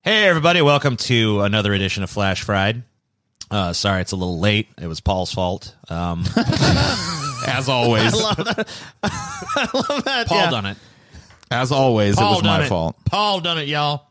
Hey, everybody. Welcome to another edition of Flash Fried. Sorry, it's a little late. It was Paul's fault. As always. I love that. I love that. Paul done it. As always, Paul it was done my it. fault. Paul done it, y'all.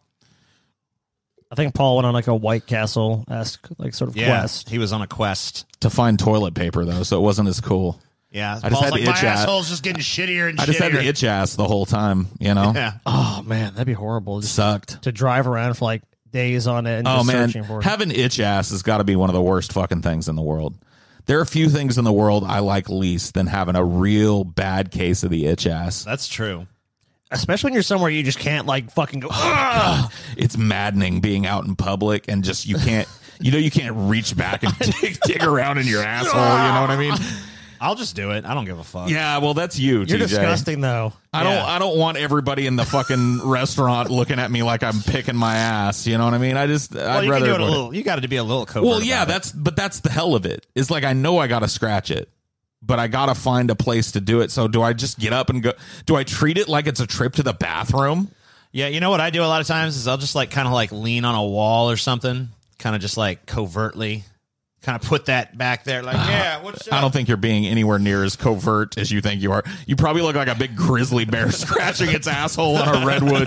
I think Paul went on like a White Castle-esque like sort of quest. He was on a quest. To find toilet paper, though, so it wasn't as cool. Yeah, I just Paul's had like, the my itch ass. asshole's just getting shittier and I just had shittier. the itch ass the whole time, you know? Yeah. Oh man, that'd be horrible. Just Sucked. to drive around for like days on it and Oh, just man. searching for it. Having itch ass has got to be one of the worst fucking things in the world. There are a few things in the world I like least than having a real bad case of the itch ass. That's true. Especially when you're somewhere you just can't like fucking go. It's maddening being out in public and just you can't reach back and dig around in your asshole, you know what I mean? I'll just do it. I don't give a fuck. Yeah, well, that's you, You're TJ. disgusting though. I don't want everybody in the fucking restaurant looking at me like I'm picking my ass. You know what I mean? Well, I'd you rather can do it a avoid little. You got to be a little covert. Well, yeah, about it. that's the hell of it. It's like I know I got to scratch it, but I got to find a place to do it. So do I just get up and go? Do I treat it like it's a trip to the bathroom? Yeah, you know what I do a lot of times is I'll just like kind of like lean on a wall or something, kind of just like covertly, kind of put that back there, like what's up? I don't think you're being anywhere near as covert as you think you are. You probably look like a big grizzly bear scratching its asshole on a redwood.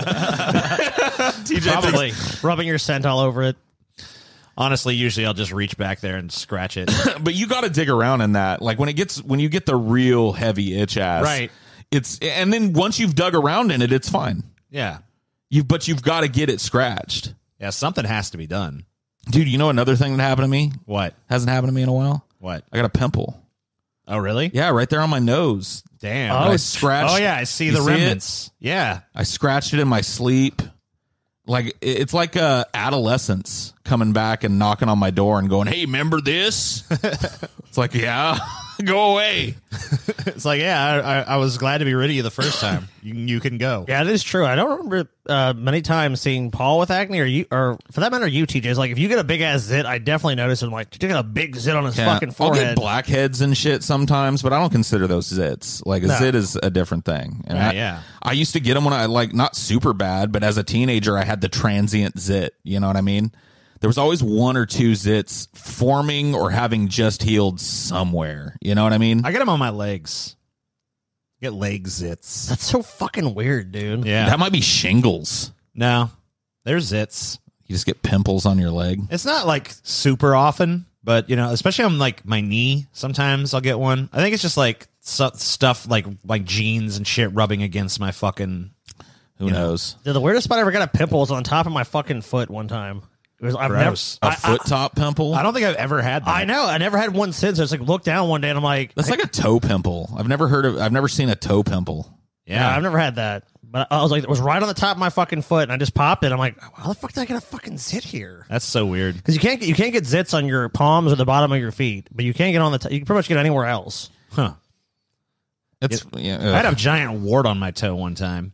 TJ Probably. Rubbing your scent all over it. Honestly, usually I'll just reach back there and scratch it. But you got to dig around in that. Like when you get the real heavy itch ass, Right. And then once you've dug around in it, it's fine. Yeah, But you've got to get it scratched, yeah, something has to be done. dude. You know another thing that happened to me What? hasn't happened to me in a while. What? I got a pimple. Oh, really? Yeah, right there on my nose. Damn. And I scratched. Oh, yeah, I see You the see it? remnants. Yeah. I scratched it in my sleep. Like it's like adolescence coming back and knocking on my door and going, "Hey, remember this?" It's like, yeah, go away. It's like, yeah, I was glad to be rid of you the first time. You can go. Yeah, it is true. I don't remember many times seeing Paul with acne, or for that matter, you, TJ. It's like if you get a big ass zit, I definitely notice him. Like, you got a big zit on his fucking I'll forehead. get blackheads and shit sometimes, but I don't consider those zits. Like a zit is a different thing. And I used to get them when I like not super bad, but as a teenager, I had the transient zit. You know what I mean? There was always one or two zits forming or having just healed somewhere. You know what I mean? I get them on my legs. Get leg zits. That's so fucking weird, dude. Yeah. That might be shingles. No, they're zits. You just get pimples on your leg. It's not like super often, but you know, especially on like my knee, sometimes I'll get one. I think it's just like stuff like jeans and shit rubbing against my fucking. Who knows? Dude, the weirdest spot I ever got a pimple was on top of my fucking foot one time. It was Gross. A foot top pimple? I don't think I've ever had that. I know. I never had one since. I just like looked down one day and I'm like, That's like a toe pimple. I've never seen a toe pimple. yeah, I've never had that. But I was like, it was right on the top of my fucking foot, and I just popped it. I'm like, how the fuck did I get a fucking zit here? That's so weird. Because you can't get zits on your palms or the bottom of your feet, but you can't get on the. You can pretty much get anywhere else. Huh. It's I had a giant wart on my toe one time.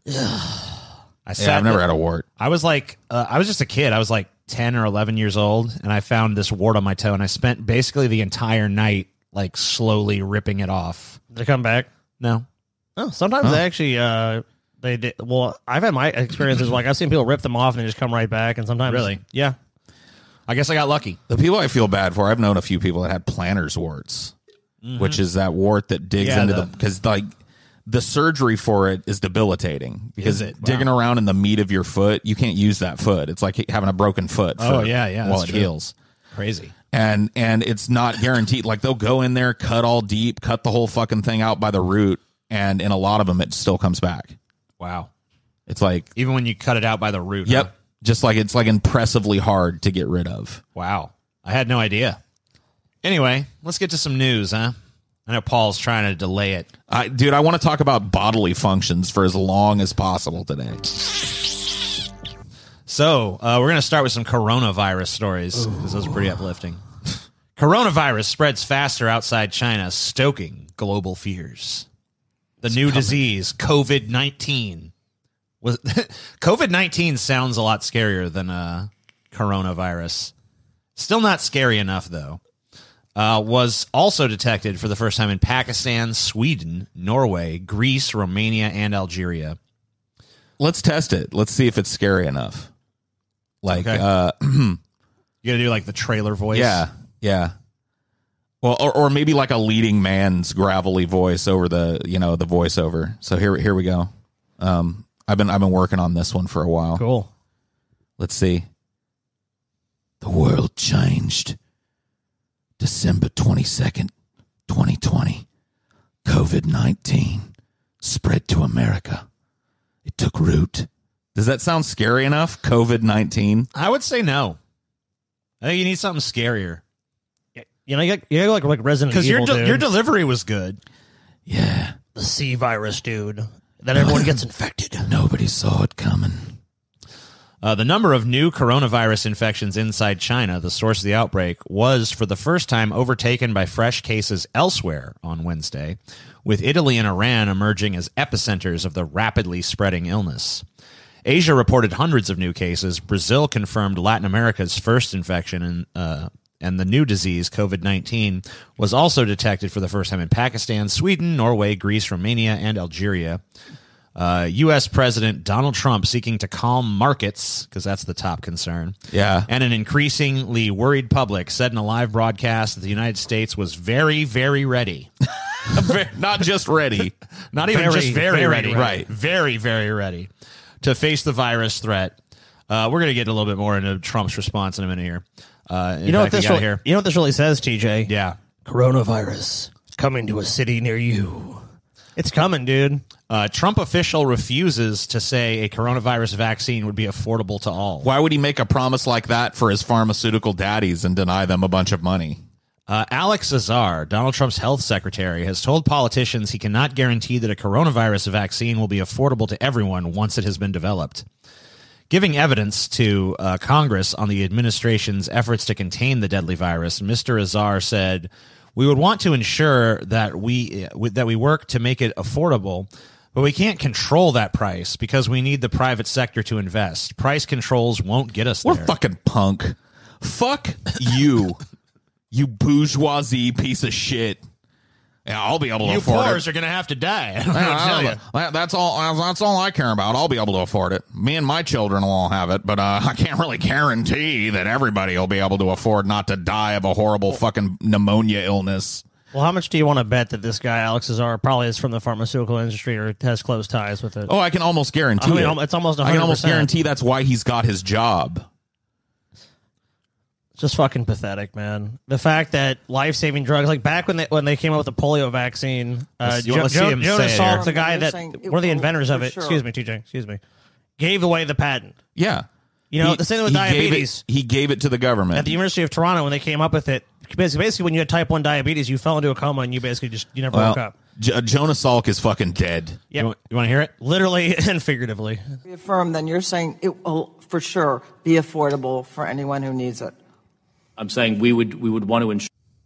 I've never had a wart. I was like, I was just a kid. I was like 10 or 11 years old, and I found this wart on my toe, and I spent basically the entire night like slowly ripping it off. Did they come back? No. Oh, sometimes they actually. They did. Well, I've had my experiences like I've seen people rip them off and they just come right back, and sometimes Really? yeah. I guess I got lucky. The people I feel bad for, I've known a few people that had plantar's warts, which is that wart that digs into the because like the surgery for it is debilitating because digging around in the meat of your foot, you can't use that foot. It's like having a broken foot. While that's it true. heals. Crazy. And it's not guaranteed. Like they'll go in there, cut all deep, cut the whole fucking thing out by the root, and in a lot of them, it still comes back. Wow. It's like Even when you cut it out by the root. yep, Huh? just like it's like impressively hard to get rid of. Wow. I had no idea. Anyway, let's get to some news, huh? I know Paul's trying to delay it. Dude, I want to talk about bodily functions for as long as possible today. So we're going to start with some coronavirus stories because those are pretty uplifting. Coronavirus spreads faster outside China, stoking global fears. The new disease, COVID-19. COVID-19 sounds a lot scarier than coronavirus. Still not scary enough, though. Was also detected for the first time in Pakistan, Sweden, Norway, Greece, Romania, and Algeria. Let's test it. Let's see if it's scary enough. Like, you got to do like the trailer voice. Yeah. Well, or maybe like a leading man's gravelly voice over the voiceover. So here we go. I've been working on this one for a while. Cool. Let's see. The world changed. December 22nd, 2020. COVID-19 spread to America. It took root. Does that sound scary enough? COVID-19? I would say no. I think you need something scarier. You know, you got like Resident Evil, because your delivery was good. Yeah. The C virus, dude. Then everyone gets infected. Nobody saw it coming. The number of new coronavirus infections inside China, the source of the outbreak, was for the first time overtaken by fresh cases elsewhere on Wednesday, with Italy and Iran emerging as epicenters of the rapidly spreading illness. Asia reported hundreds of new cases. Brazil confirmed Latin America's first infection, and the new disease, COVID-19, was also detected for the first time in Pakistan, Sweden, Norway, Greece, Romania, and Algeria. U.S. President Donald Trump seeking to calm markets, because that's the top concern. Yeah. And an increasingly worried public said in a live broadcast that the United States was very, very ready. Not just ready. Not even just very ready. Right. Very, very ready to face the virus threat. We're going to get a little bit more into Trump's response in a minute here. You know what this really says, TJ? Yeah. Coronavirus coming to a city near you. It's coming, dude. Trump official refuses to say a coronavirus vaccine would be affordable to all. Why would he make a promise like that for his pharmaceutical daddies and deny them a bunch of money? Alex Azar, Donald Trump's health secretary, has told politicians he cannot guarantee that a coronavirus vaccine will be affordable to everyone once it has been developed. Giving evidence to Congress on the administration's efforts to contain the deadly virus, Mr. Azar said, "We would want to ensure that we work to make it affordable, but we can't control that price because we need the private sector to invest. Price controls won't get us there." What a fucking punk. Fuck you, you bourgeoisie piece of shit. Yeah, I'll be able to afford it. You poors are going to have to die. I don't know what to tell you. That's all I care about. I'll be able to afford it. Me and my children will all have it, but I can't really guarantee that everybody will be able to afford not to die of a horrible fucking pneumonia illness. Well, how much do you want to bet that this guy, Alex Azar, probably is from the pharmaceutical industry or has close ties with it? Oh, I can almost guarantee it. It's almost 100%. I can almost guarantee that's why he's got his job. It's just fucking pathetic, man. The fact that life-saving drugs, like back when they came up with the polio vaccine, Jonas Salk, the guy that one of the inventors of it, excuse me, TJ, excuse me, gave away the patent. Yeah. You know, the same with diabetes. He gave it to the government. At the University of Toronto, when they came up with it, basically when you had type 1 diabetes, you fell into a coma and you basically you never woke up. Jonas Salk is fucking dead. Yep. You want to hear it? Literally and figuratively. Reaffirm, then you're saying it will for sure be affordable for anyone who needs it. I'm saying we would want to ensure.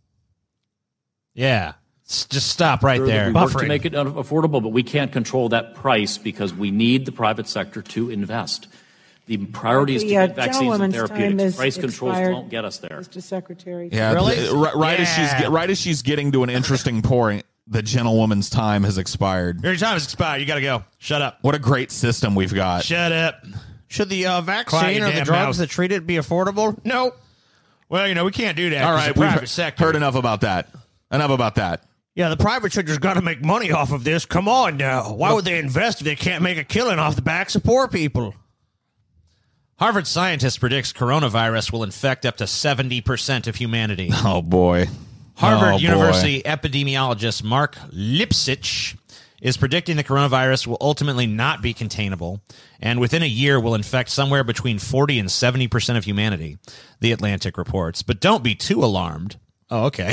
Yeah. Just stop right there. We work to make it affordable, but we can't control that price because we need the private sector to invest. The priority is to get vaccines and therapeutics. Price controls won't get us there. Mr. Secretary. Yeah, really? Right as she's getting to an interesting point, the gentlewoman's time has expired. Your time has expired. You got to go. Shut up. What a great system we've got. Shut up. Should the vaccine or the drugs that treat it be affordable? No. Well, we can't do that. All right, we've heard enough about that. Enough about that. Yeah, the private sector's got to make money off of this. Come on now. Why would they invest if they can't make a killing off the backs of poor people? Harvard scientist predicts coronavirus will infect up to 70% of humanity. Oh, boy. Harvard University epidemiologist Mark Lipsitch is predicting the coronavirus will ultimately not be containable, and within a year will infect somewhere between 40 and 70% of humanity, The Atlantic reports. But don't be too alarmed. Oh, okay.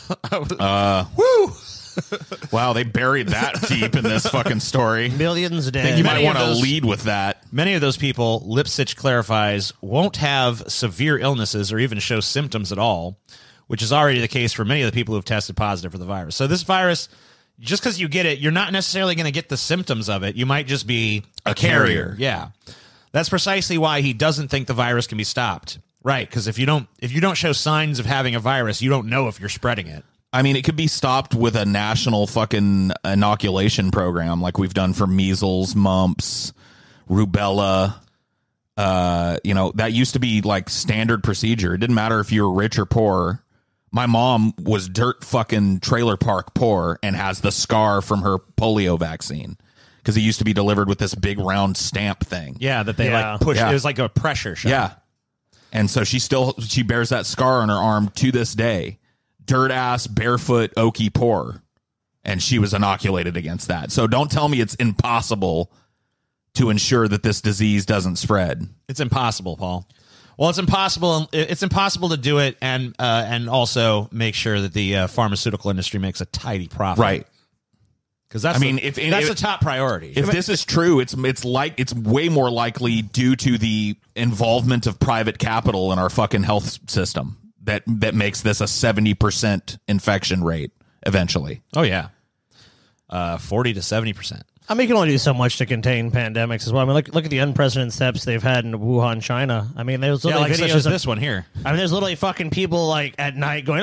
Woo! Wow, they buried that deep in this fucking story. Millions dead. I think you might want to lead with that. Many of those people, Lipsitch clarifies, won't have severe illnesses or even show symptoms at all, which is already the case for many of the people who have tested positive for the virus. So this virus, just because you get it, you're not necessarily going to get the symptoms of it. You might just be a carrier. Yeah. That's precisely why he doesn't think the virus can be stopped. Right, because if you don't show signs of having a virus, you don't know if you're spreading it. I mean, it could be stopped with a national fucking inoculation program like we've done for measles, mumps, rubella, That used to be like standard procedure. It didn't matter if you were rich or poor. My mom was dirt fucking trailer park poor and has the scar from her polio vaccine because it used to be delivered with this big round stamp thing. Yeah, that they like push. Yeah. It was like a pressure shot. Yeah. And so she bears that scar on her arm to this day. Dirt ass, barefoot, oaky poor. And she was inoculated against that. So don't tell me it's impossible to ensure that this disease doesn't spread. It's impossible, Paul. Well, it's impossible. It's impossible to do it and also make sure that the pharmaceutical industry makes a tidy profit. Right. Because that's the top priority. If this is true, it's way more likely due to the involvement of private capital in our fucking health system that makes this a 70% infection rate eventually. Oh yeah, 40 to 70%. I mean, you can only do so much to contain pandemics as well. I mean, look at the unprecedented steps they've had in Wuhan, China. I mean, there's literally videos such as this one here. I mean, there's literally fucking people like at night going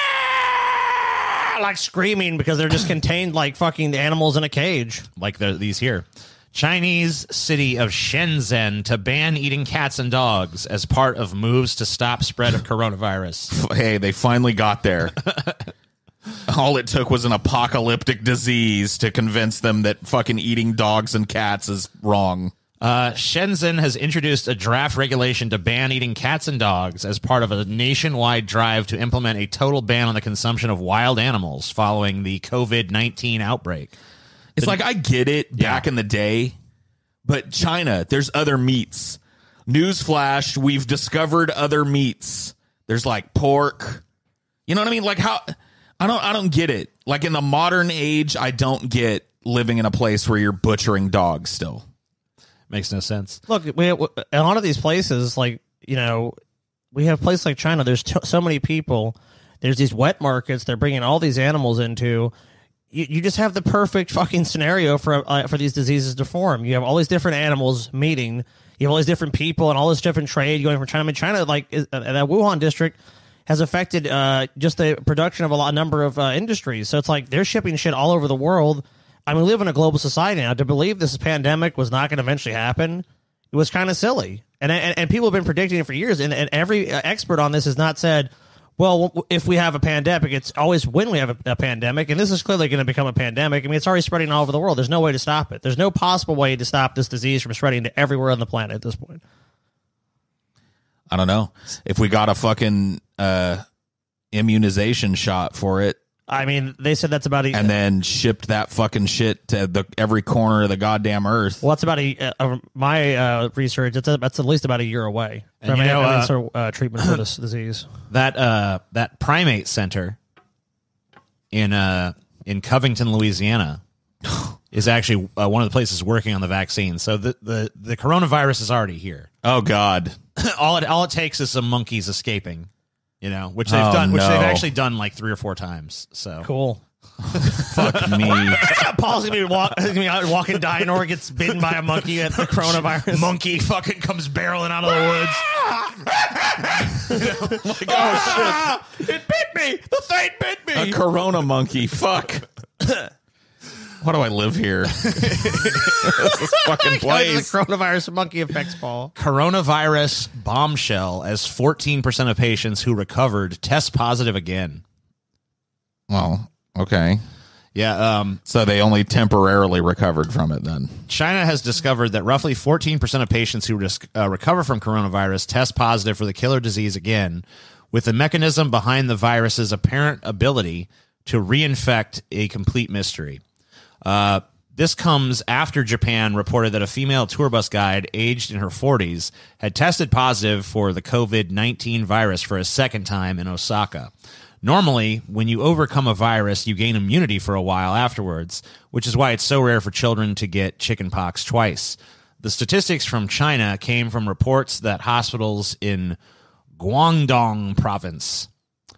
like screaming because they're just contained like fucking animals in a cage. Like these here. Chinese city of Shenzhen to ban eating cats and dogs as part of moves to stop spread of coronavirus. Hey, they finally got there. All it took was an apocalyptic disease to convince them that fucking eating dogs and cats is wrong. Shenzhen has introduced a draft regulation to ban eating cats and dogs as part of a nationwide drive to implement a total ban on the consumption of wild animals following the COVID-19 outbreak. It's like, I get it back in the day, but China, there's other meats. Newsflash, we've discovered other meats. There's like pork. You know what I mean? Like how... I don't get it. Like in the modern age, I don't get living in a place where you're butchering dogs still. Makes no sense. Look, a lot of these places, like, we have places like China. There's so many people. There's these wet markets they're bringing all these animals into. You just have the perfect fucking scenario for these diseases to form. You have all these different animals meeting. You have all these different people and all this different trade going from China. I mean, China, like that Wuhan district, has affected just the production of a number of industries. So it's like they're shipping shit all over the world. I mean, we live in a global society now. To believe this pandemic was not going to eventually happen, it was kind of silly. And people have been predicting it for years. And every expert on this has not said, well, if we have a pandemic, it's always when we have a pandemic. And this is clearly going to become a pandemic. I mean, it's already spreading all over the world. There's no way to stop it. There's no possible way to stop this disease from spreading to everywhere on the planet at this point. I don't know. If we got a fucking immunization shot for it. I mean, they said that's about and then shipped that fucking shit to every corner of the goddamn earth. Well, that's about my research. That's at least about a year away from treatment for this disease. That primate center in Covington, Louisiana, is actually one of the places working on the vaccine. So the coronavirus is already here. Oh God. all it takes is some monkeys escaping, which they've done, which they've actually done like 3 or 4 times. So cool. Fuck me. Paul's gonna be out walking Dynor, gets bitten by a monkey at the coronavirus. Monkey fucking comes barreling out of the woods. Like, oh shit! It bit me. The thing bit me. A corona monkey. Fuck. Why do I live here? This fucking place. The coronavirus monkey effects, Paul. Coronavirus bombshell as 14% of patients who recovered test positive again. Well, okay. Yeah. So they only temporarily recovered from it then. China has discovered that roughly 14% of patients who recover from coronavirus test positive for the killer disease again, with the mechanism behind the virus's apparent ability to reinfect a complete mystery. This comes after Japan reported that a female tour bus guide aged in her 40s had tested positive for the COVID-19 virus for a second time in Osaka. Normally, when you overcome a virus, you gain immunity for a while afterwards, which is why it's so rare for children to get chickenpox twice. The statistics from China came from reports that hospitals in Guangdong province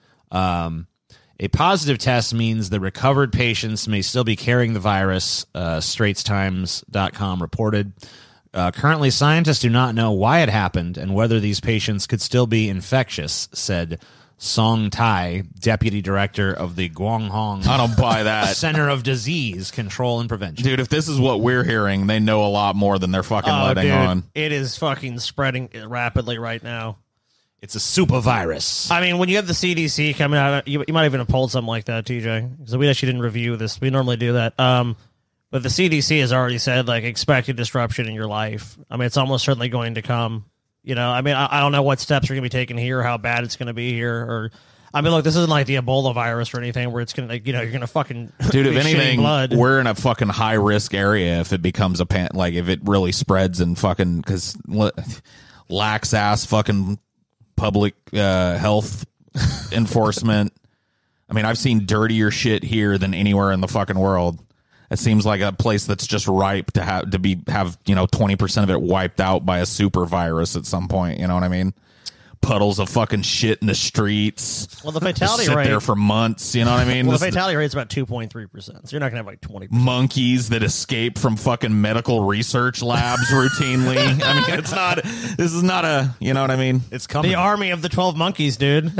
a positive test means the recovered patients may still be carrying the virus, StraitsTimes.com reported. Currently, scientists do not know why it happened and whether these patients could still be infectious, said Song Tai, deputy director of the Guanghong I don't buy that. Center of Disease Control and Prevention. Dude, if this is what we're hearing, they know a lot more than they're fucking letting on. It is fucking spreading rapidly right now. It's a super virus. I mean, when you have the CDC coming out, you might even have pulled something like that, TJ. Because we actually didn't review this. We normally do that. But the CDC has already said, like, expect a disruption in your life. I mean, it's almost certainly going to come. You know, I mean, I don't know what steps are going to be taken here, how bad it's going to be here. Or, I mean, look, this isn't like the Ebola virus or anything where it's going to, like, you know, you're going to fucking dude, if anything, blood. We're in a fucking high risk area if it becomes like, if it really spreads and fucking, because lax ass fucking public health enforcement. I mean, I've seen dirtier shit here than anywhere in the fucking world. It seems like a place that's just ripe to have 20% of it wiped out by a super virus at some point. You know what I mean? Puddles of fucking shit in the streets. Well, the fatality sit rate there for months. You know what I mean? Well, the fatality rate is about 2.3%. So you're not gonna have like 20%. Monkeys that escape from fucking medical research labs routinely. I mean, it's not. This is not a. You know what I mean? It's coming. The army of the 12 monkeys, dude.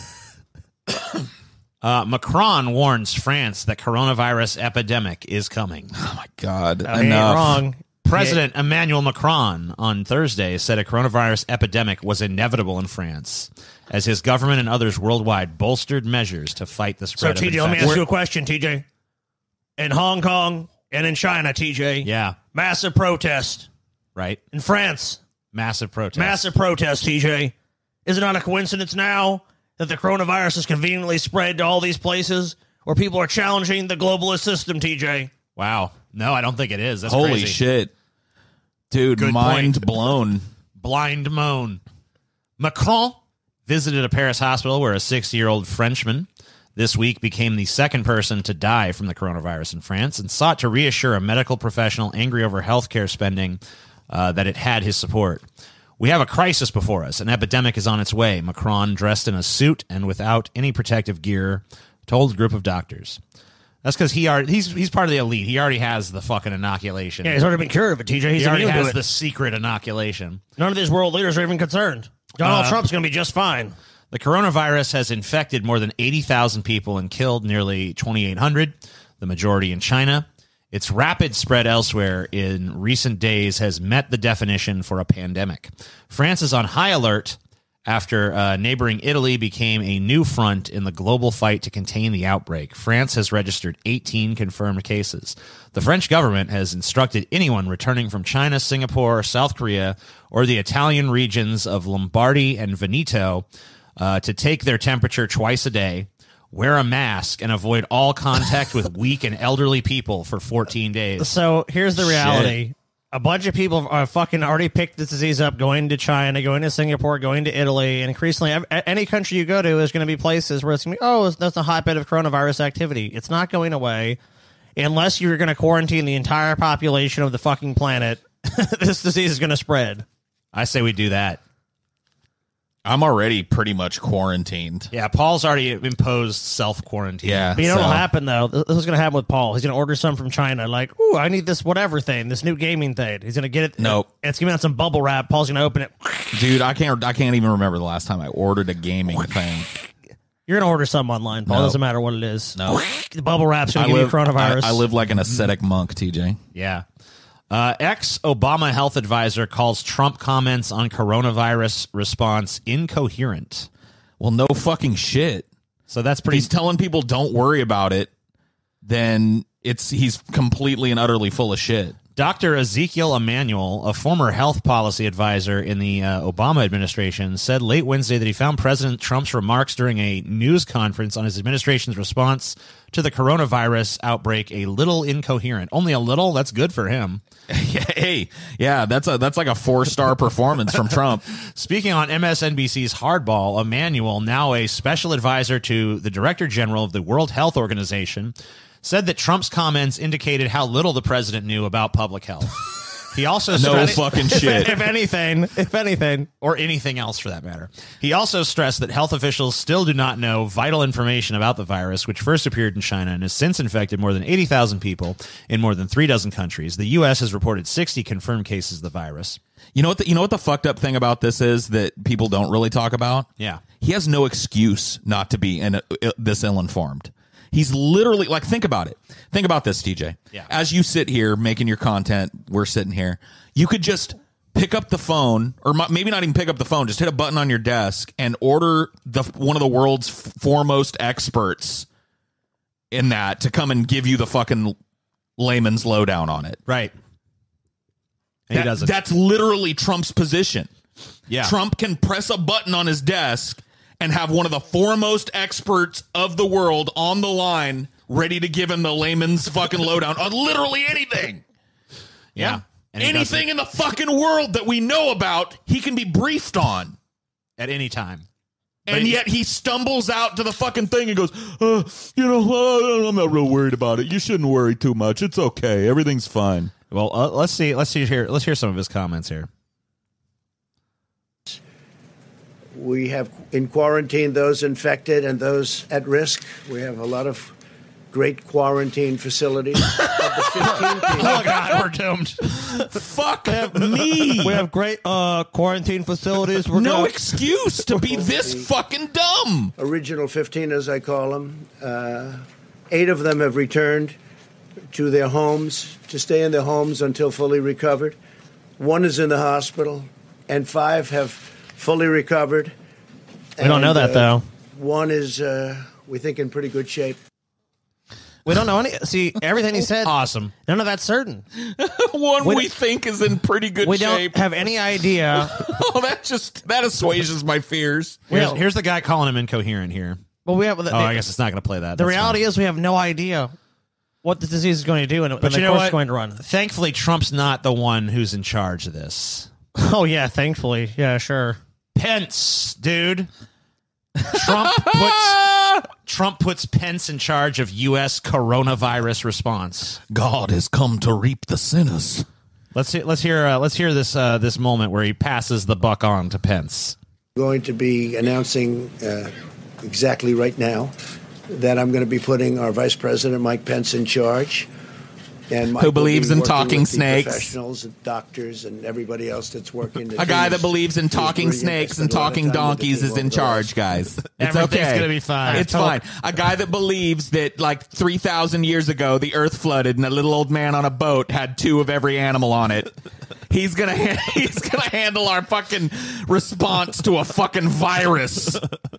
Macron warns France that coronavirus epidemic is coming. Oh, my God. He ain't wrong. President Emmanuel Macron on Thursday said a coronavirus epidemic was inevitable in France as his government and others worldwide bolstered measures to fight the spread of infection. So, TJ, let me ask you a question, TJ. In Hong Kong and in China, TJ. Yeah. Massive protest. Right. In France. Massive protest. Massive protest, TJ. Is it not a coincidence now that the coronavirus is conveniently spread to all these places where people are challenging the globalist system, TJ? Wow. No, I don't think it is. That's holy crazy. Shit. Dude, good mind point. Blown. Blind moan. Macron visited a Paris hospital where a 60-year-old Frenchman this week became the second person to die from the coronavirus in France and sought to reassure a medical professional angry over healthcare spending that it had his support. We have a crisis before us. An epidemic is on its way. Macron, dressed in a suit and without any protective gear, told a group of doctors. That's because he's part of the elite. He already has the fucking inoculation. Yeah, he's already been cured of it, TJ. He already has the secret inoculation. None of these world leaders are even concerned. Donald Trump's going to be just fine. The coronavirus has infected more than 80,000 people and killed nearly 2,800, the majority in China. Its rapid spread elsewhere in recent days has met the definition for a pandemic. France is on high alert after neighboring Italy became a new front in the global fight to contain the outbreak. France has registered 18 confirmed cases. The French government has instructed anyone returning from China, Singapore, South Korea, or the Italian regions of Lombardy and Veneto to take their temperature twice a day, wear a mask, and avoid all contact with weak and elderly people for 14 days. So here's the reality. Shit. A bunch of people are fucking already picked this disease up, going to China, going to Singapore, going to Italy, and increasingly, any country you go to is going to be places where it's going to be, that's a hotbed of coronavirus activity. It's not going away unless you're going to quarantine the entire population of the fucking planet. This disease is going to spread. I say we do that. I'm already pretty much quarantined. Yeah, Paul's already imposed self-quarantine. Yeah. But you know what'll happen, though? This is going to happen with Paul. He's going to order some from China. Like, ooh, I need this whatever thing, this new gaming thing. He's going to get it. Nope. It's going to be on some bubble wrap. Paul's going to open it. Dude, I can't even remember the last time I ordered a gaming thing. You're going to order something online, Paul. No. Doesn't matter what it is. No. The bubble wrap's going to give you coronavirus. I live like an ascetic monk, TJ. Yeah. Ex-Obama health advisor calls Trump comments on coronavirus response incoherent. Well, no fucking shit. So that's pretty... He's telling people don't worry about it, then he's completely and utterly full of shit. Dr. Ezekiel Emanuel, a former health policy advisor in the Obama administration, said late Wednesday that he found President Trump's remarks during a news conference on his administration's response to the coronavirus outbreak a little incoherent. Only a little? That's good for him. Hey, yeah, that's like a 4-star performance from Trump. Speaking on MSNBC's Hardball, Emanuel, now a special advisor to the Director General of the World Health Organization, said that Trump's comments indicated how little the president knew about public health. He also stressed, fucking shit. If anything, or anything else for that matter. He also stressed that health officials still do not know vital information about the virus, which first appeared in China and has since infected more than 80,000 people in more than 36 countries. The U.S. has reported 60 confirmed cases of the virus. You know what the fucked up thing about this is that people don't really talk about? Yeah. he has no excuse not to be this ill-informed. He's literally, like, think about it. Think about this, TJ. Yeah. As you sit here making your content, we're sitting here. You could just pick up the phone, or maybe not even pick up the phone, just hit a button on your desk and order one of the world's foremost experts in that to come and give you the fucking layman's lowdown on it. Right. And he doesn't. That's literally Trump's position. Yeah. Trump can press a button on his desk and have one of the foremost experts of the world on the line ready to give him the layman's fucking lowdown on literally anything. Yeah. Anything in the fucking world that we know about, he can be briefed on. At any time. And yet he stumbles out to the fucking thing and goes, I'm not real worried about it. You shouldn't worry too much. It's okay. Everything's fine. Well, let's hear some of his comments here. We have in quarantine those infected and those at risk. We have a lot of great quarantine facilities. Of the 15 people. Oh, God, we're doomed. Fuck me. We have great quarantine facilities. No excuse to be this fucking dumb. Original 15, as I call them. 8 of them have returned to their homes, to stay in their homes until fully recovered. 1 is in the hospital, and 5 have fully recovered. We don't know that, though. 1 is, we think, in pretty good shape. We don't know any. See, everything he said. Awesome. None of that's certain. One we think is in pretty good shape. We don't have any idea. That assuages my fears. Here's the guy calling him incoherent here. Well, we have. I guess it's not going to play that. The reality is we have no idea what the disease is going to do and the course it's going to run. Thankfully, Trump's not the one who's in charge of this. Oh, yeah, thankfully. Yeah, sure. Pence, dude. Trump puts Pence in charge of U.S. coronavirus response. God has come to reap the sinners. Let's hear this moment where he passes the buck on to Pence. I'm going to be announcing exactly right now that I'm going to be putting our Vice President Mike Pence in charge. And who believes in talking snakes? Professionals, and doctors, and everybody else that's working. A guy that believes in talking snakes and talking donkeys is in charge, guys. It's Everything's okay. Gonna be fine. It's fine. A guy that believes that like 3,000 years ago the Earth flooded and a little old man on a boat had 2 of every animal on it. He's gonna handle our fucking response to a fucking virus.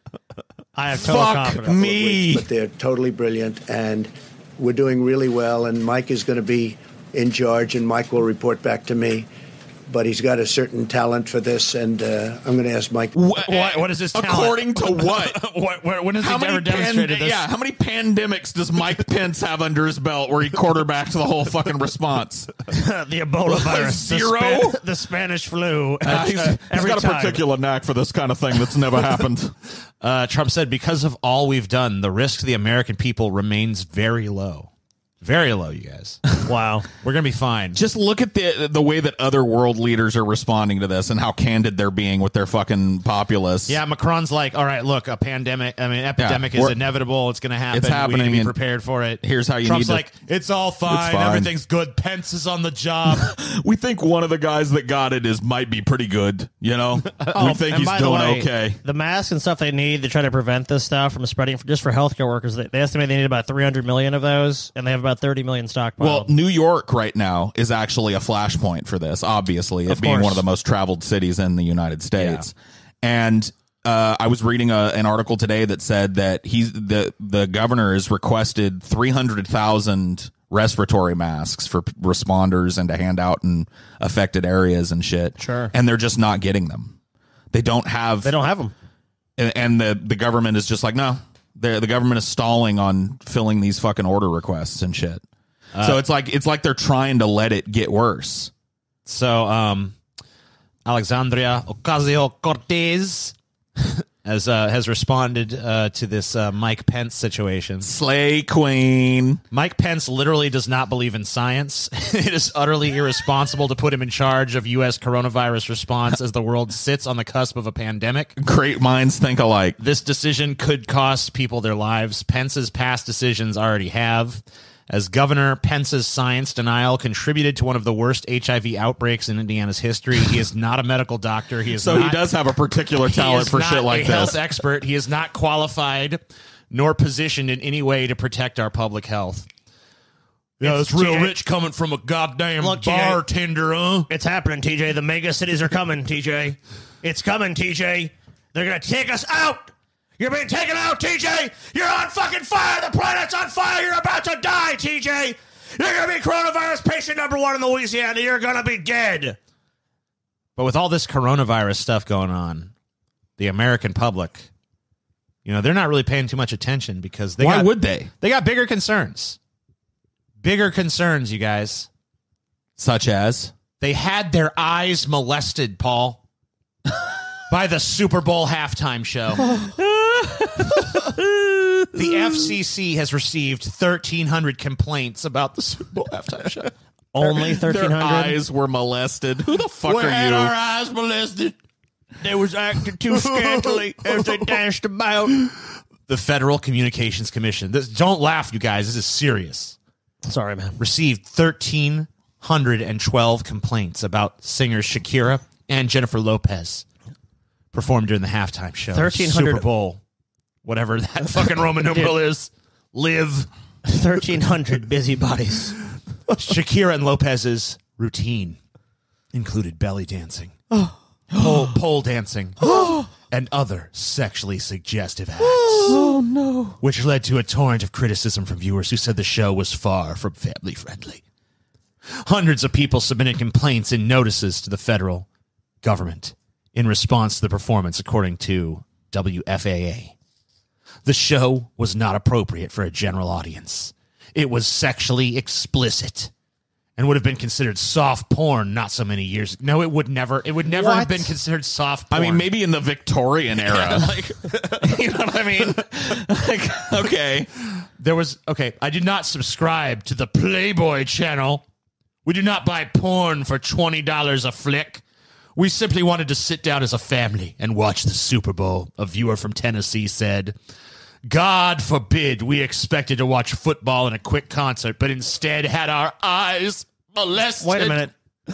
I have total confidence. Fuck me. But they're totally brilliant, and we're doing really well, and Mike is going to be in charge, and Mike will report back to me. But he's got a certain talent for this, and I'm going to ask Mike. What is his talent? According to what? When has he ever demonstrated this? Yeah, how many pandemics does Mike Pence have under his belt where he quarterbacks the whole fucking response? The Ebola virus. 0? The Spanish flu. He's got a particular knack for this kind of thing that's never happened. Trump said, because of all we've done, the risk to the American people remains very low. Very low, you guys. Wow. We're going to be fine. Just look at the way that other world leaders are responding to this and how candid they're being with their fucking populace. Yeah, Macron's like, all right, look, epidemic is inevitable. It's going to happen. It's happening. We need to be prepared for it. Here's how you Trump's need to... like, it's all fine. Everything's good. Pence is on the job. We think one of the guys that got it might be pretty good, you know? We think he's doing okay. The masks and stuff they need to try to prevent this stuff from spreading just for healthcare workers, they estimate they need about 300 million of those, and they have about 30 million stockpiled. Well, New York right now is actually a flashpoint for this, obviously, it being one of the most traveled cities in the United States. Yeah. And I was reading an article today that said that the governor has requested 300,000 respiratory masks for responders and to hand out in affected areas and shit. Sure. And they're just not getting them. They don't have them. And the government is just like, no. The government is stalling on filling these fucking order requests and shit. So it's like they're trying to let it get worse. So Alexandria Ocasio-Cortez has responded to this Mike Pence situation. Slay queen. Mike Pence literally does not believe in science. It is utterly irresponsible to put him in charge of U.S. coronavirus response as the world sits on the cusp of a pandemic. Great minds think alike. This decision could cost people their lives. Pence's past decisions already have. as Governor Pence's science denial contributed to one of the worst HIV outbreaks in Indiana's history. He is not a medical doctor. He does have a particular talent for shit like this. He is not a health expert. He is not qualified nor positioned in any way to protect our public health. Yeah, it's real rich coming from a goddamn bartender, huh? It's happening, TJ. The mega cities are coming, TJ. It's coming, TJ. They're going to take us out. You're being taken out, TJ. You're on fucking fire. The planet's on fire. You're about to die, TJ. You're going to be coronavirus patient number 1 in Louisiana. You're going to be dead. But with all this coronavirus stuff going on, the American public, they're not really paying too much attention because Why would they? They got bigger concerns. Bigger concerns, you guys. Such as? They had their eyes molested, Paul, by the Super Bowl halftime show. The FCC has received 1,300 complaints about the Super Bowl halftime show. Only 1,300? Their eyes were molested. Who the fuck are you? We had our eyes molested. They was acting too scantily as they danced about. The Federal Communications Commission. Don't laugh, you guys. This is serious. Sorry, man. Received 1,312 complaints about singers Shakira and Jennifer Lopez performed during the halftime show. 1,300 Super Bowl, whatever that fucking Roman numeral is. Live. 1,300 busybodies. Shakira and Lopez's routine included belly dancing, pole dancing, and other sexually suggestive acts. Oh, no. Which led to a torrent of criticism from viewers who said the show was far from family friendly. Hundreds of people submitted complaints and notices to the federal government in response to the performance, according to WFAA. The show was not appropriate for a general audience. It was sexually explicit and would have been considered soft porn not so many years ago. No, it would never have been considered soft porn. I mean, maybe in the Victorian era. You know what I mean? Okay. I did not subscribe to the Playboy channel. We do not buy porn for $20 a flick. We simply wanted to sit down as a family and watch the Super Bowl, a viewer from Tennessee said. God forbid we expected to watch football and a quick concert, but instead had our eyes molested. Wait a minute.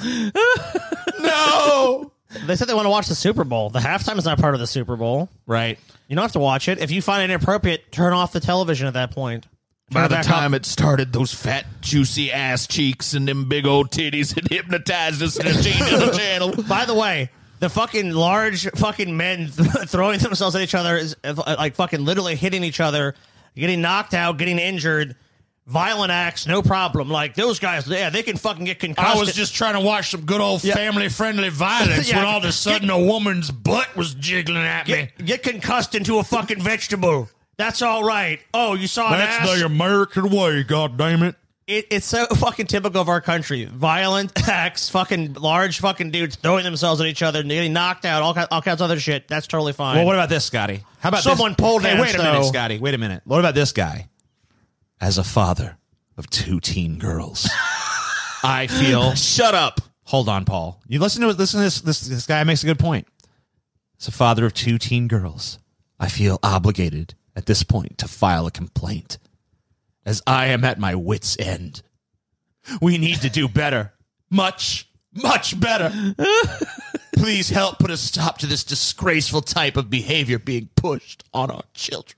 No! They said they want to watch the Super Bowl. The halftime is not part of the Super Bowl. Right. You don't have to watch it. If you find it inappropriate, turn off the television at that point. By the time it started, those fat, juicy ass cheeks and them big old titties had hypnotized us and changed the channel. By the way, the fucking large fucking men throwing themselves at each other is like fucking literally hitting each other, getting knocked out, getting injured, violent acts, no problem. Like those guys, they can fucking get concussed. I was just trying to watch some good old family-friendly violence when all of a sudden a woman's butt was jiggling at me. Get concussed into a fucking vegetable. That's all right. Oh, you saw an ass? That's the American way, goddammit. It's so fucking typical of our country. Violent acts, fucking large fucking dudes throwing themselves at each other and getting knocked out, all kinds of other shit. That's totally fine. Well, what about this, Scotty? How about someone pole dance? Wait a minute, Scotty. Wait a minute. What about this guy? As a father of 2 teen girls, I feel. Shut up. Hold on, Paul. You listen to this guy makes a good point. As a father of 2 teen girls, I feel obligated at this point to file a complaint, as I am at my wit's end. We need to do better. Much, much better. Please help put a stop to this disgraceful type of behavior being pushed on our children.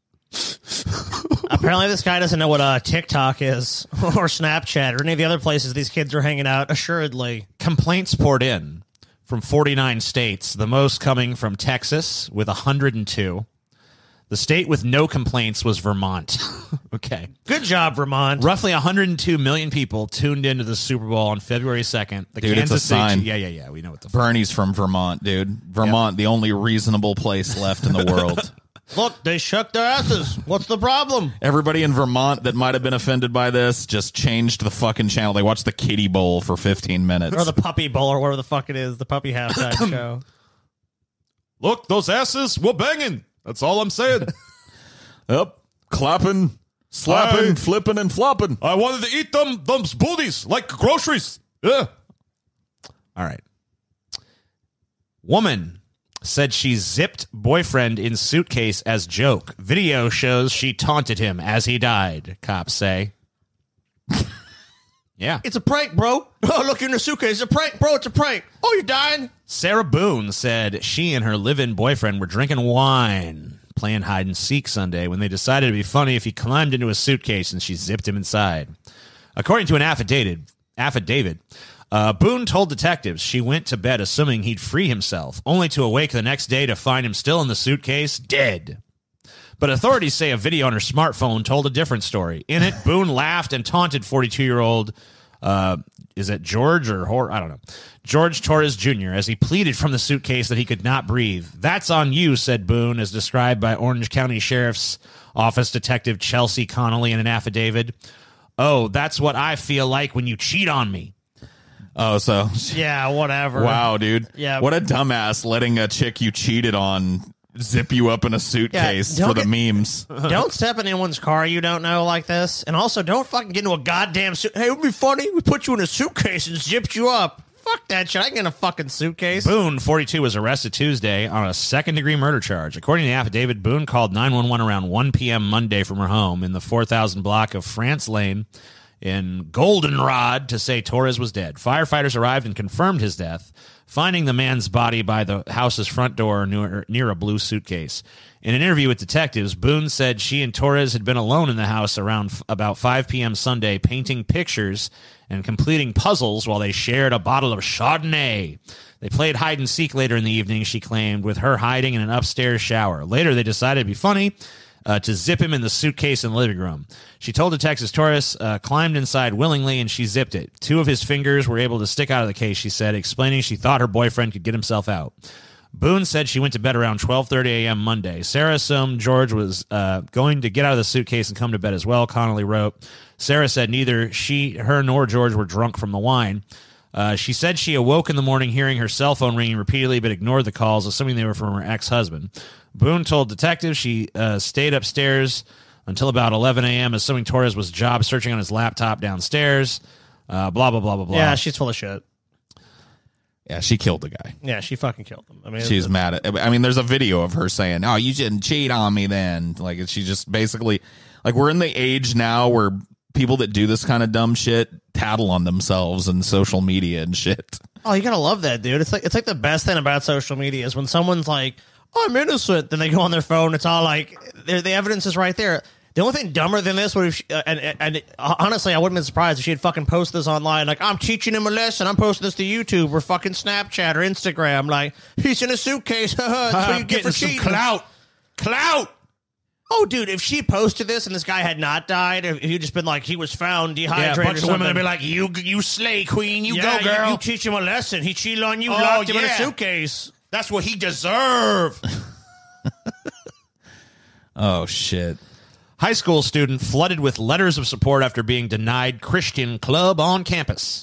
Apparently this guy doesn't know what TikTok is or Snapchat or any of the other places these kids are hanging out, assuredly. Complaints poured in from 49 states, the most coming from Texas with 102. The state with no complaints was Vermont. Okay. Good job, Vermont. Roughly 102 million people tuned into the Super Bowl on February 2nd. Dude, it's a sign. Yeah. We know what the Bernie's from Vermont, dude. Vermont, the only reasonable place left in the world. Look, they shook their asses. What's the problem? Everybody in Vermont that might have been offended by this just changed the fucking channel. They watched the Kiddie Bowl for 15 minutes. Or the Puppy Bowl or whatever the fuck it is. The Puppy Halftime Show. Look, those asses were banging. That's all I'm saying. Yep. Clapping, slapping, flipping, and flopping. I wanted to eat them booties like groceries. Yeah. All right. Woman said she zipped boyfriend in suitcase as joke. Video shows she taunted him as he died, cops say. Yeah. It's a prank, bro. Oh, look, you're in a suitcase. It's a prank, bro. It's a prank. Oh, you're dying. Sarah Boone said she and her live-in boyfriend were drinking wine, playing hide and seek Sunday when they decided it'd be funny if he climbed into a suitcase and she zipped him inside. According to an affidavit, Boone told detectives she went to bed assuming he'd free himself, only to awake the next day to find him still in the suitcase, dead. But authorities say a video on her smartphone told a different story. In it, Boone laughed and taunted 42-year-old, is it George or I don't know, George Torres Jr. as he pleaded from the suitcase that he could not breathe. That's on you, said Boone, as described by Orange County Sheriff's Office Detective Chelsea Connolly in an affidavit. Oh, that's what I feel like when you cheat on me. Oh, so. Yeah, whatever. Wow, dude. Yeah. What a dumbass letting a chick you cheated on zip you up in a suitcase for the memes. Don't step in anyone's car you don't know like this. And also, don't fucking get into a goddamn suit. Hey, it would be funny. We put you in a suitcase and zipped you up. Fuck that shit. I get in a fucking suitcase. Boone, 42, was arrested Tuesday on a second-degree murder charge. According to the affidavit, Boone called 911 around 1 p.m. Monday from her home in the 4,000 block of France Lane in Goldenrod to say Torres was dead. Firefighters arrived and confirmed his death, finding the man's body by the house's front door near a blue suitcase. In an interview with detectives, Boone said she and Torres had been alone in the house around about 5 p.m. Sunday, painting pictures and completing puzzles while they shared a bottle of Chardonnay. They played hide and seek later in the evening, she claimed, with her hiding in an upstairs shower. Later, they decided it'd be funny to zip him in the suitcase in the living room. She told detectives Torres climbed inside willingly and she zipped it. 2 of his fingers were able to stick out of the case, she said, explaining she thought her boyfriend could get himself out. Boone said she went to bed around 12:30 a.m. Monday. Sarah assumed George was going to get out of the suitcase and come to bed as well, Connolly wrote. Sarah said neither her nor George were drunk from the wine. She said she awoke in the morning hearing her cell phone ringing repeatedly but ignored the calls, assuming they were from her ex-husband. Boone told detectives she stayed upstairs until about 11 a.m., assuming Torres was job searching on his laptop downstairs. Blah, blah, blah, blah, blah. Yeah, she's full of shit. Yeah, she killed the guy. Yeah, she fucking killed him. I mean, she's mad at. I mean, there's a video of her saying, "Oh, you didn't cheat on me." Then, like, she just basically, like, we're in the age now where people that do this kind of dumb shit tattle on themselves and social media and shit. Oh, you gotta love that, dude. It's like the best thing about social media is when someone's like, "Oh, I'm innocent," then they go on their phone. It's all like the evidence is right there. The only thing dumber than this would have, and honestly, I wouldn't have been surprised if she had fucking posted this online. Like, I'm teaching him a lesson. I'm posting this to YouTube or fucking Snapchat or Instagram. Like, he's in a suitcase. That's what you get for cheating. Clout. Oh, dude, if she posted this and this guy had not died, if he'd just been like, he was found dehydrated, a bunch of women would be like, you slay, queen. You go, girl. You teach him a lesson. He cheated on you, locked him in a suitcase. That's what he deserved. Oh, shit. High school student flooded with letters of support after being denied Christian club on campus.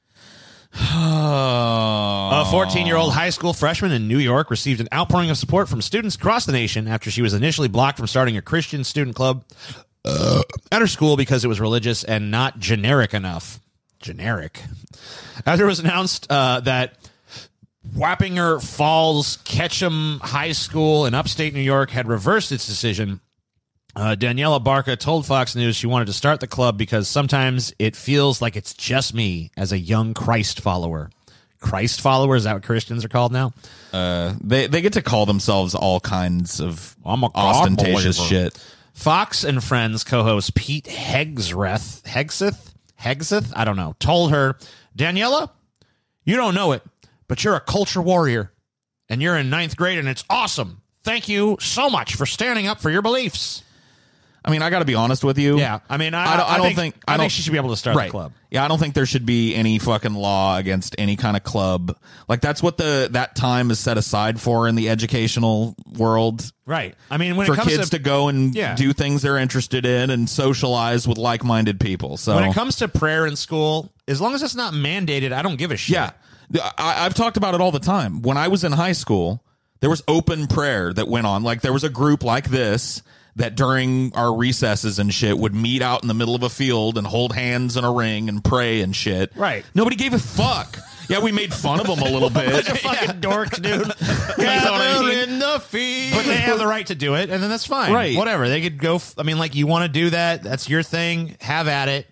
A 14-year-old high school freshman in New York received an outpouring of support from students across the nation after she was initially blocked from starting a Christian student club at her school because it was religious and not generic enough. Generic. After it was announced that Wappinger Falls Ketchum High School in upstate New York had reversed its decision, Daniela Barca told Fox News she wanted to start the club because sometimes it feels like it's just me as a young Christ follower. Christ follower? Is that what Christians are called now? They get to call themselves all kinds of ostentatious shit. Fox and Friends co-host Pete Hegseth, I don't know, told her, Daniela, you don't know it, but you're a culture warrior, and you're in 9th grade, and it's awesome. Thank you so much for standing up for your beliefs. I mean, I got to be honest with you. Yeah, I mean, I don't think she should be able to start the club. Yeah, I don't think there should be any fucking law against any kind of club. Like, that's what that time is set aside for in the educational world. Right. I mean, when for it comes kids to go and do things they're interested in and socialize with like-minded people. So when it comes to prayer in school, as long as it's not mandated, I don't give a shit. Yeah, I've talked about it all the time. When I was in high school, there was open prayer that went on. Like, there was a group like this that during our recesses and shit would meet out in the middle of a field and hold hands in a ring and pray and shit. Right. Nobody gave a fuck. Yeah, we made fun of them a little bit. Bunch of fucking dorks, dude. Gather in the field. But they have the right to do it, and then that's fine. Right. Whatever. They could go. I mean, like, you want to do that. That's your thing. Have at it.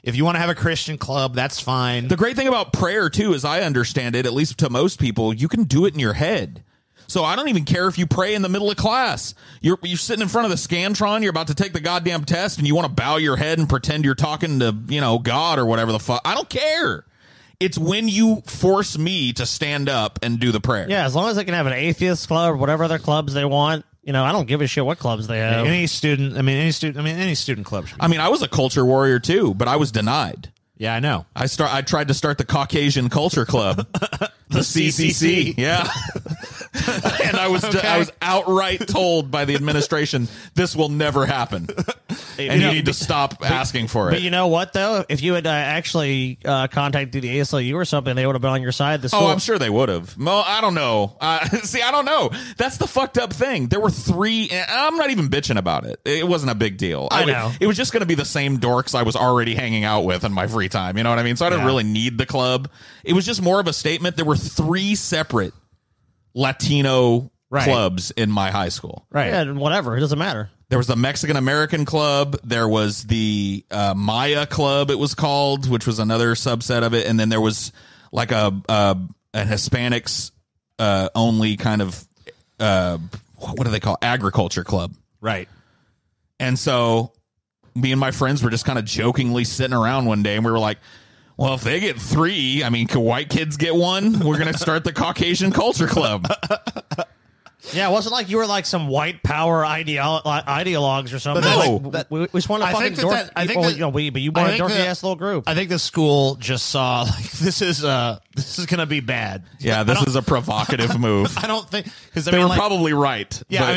If you want to have a Christian club, that's fine. The great thing about prayer, too, as I understand it, at least to most people, you can do it in your head. So I don't even care if you pray in the middle of class. You're sitting in front of the Scantron, you're about to take the goddamn test, and you want to bow your head and pretend you're talking to, God or whatever the fuck. I don't care. It's when you force me to stand up and do the prayer. Yeah, as long as they can have an atheist club or whatever other clubs they want. I don't give a shit what clubs they have. Any student club. I was a culture warrior too, but I was denied. Yeah, I know. I tried to start the Caucasian Culture Club, the CCC. Yeah. And I was outright told by the administration, this will never happen. And you need to stop asking for it. But you know what, though? If you had actually contacted the ASLU or something, they would have been on your side. Oh, I'm sure they would have. Well, I don't know. I don't know. That's the fucked up thing. There were 3. I'm not even bitching about it. It wasn't a big deal. I know. It was just going to be the same dorks I was already hanging out with in my free time. You know what I mean? So I didn't really need the club. It was just more of a statement. There were 3 separate Latino clubs in my high school. Right. Yeah, whatever. It doesn't matter. There was the Mexican American Club. There was the Maya Club, it was called, which was another subset of it. And then there was like a Hispanics only kind of, what do they call agriculture club. Right. And so me and my friends were just kind of jokingly sitting around one day and we were like, well, if they get 3, can white kids get 1? We're going to start the Caucasian Culture Club. Yeah, it wasn't like you were like some white power ideologues or something. No, we just want to fucking dork. But you want a dorky ass little group. I think the school just saw like this is going to be bad. Yeah, this is a provocative move. I don't think because they were probably right. Yeah,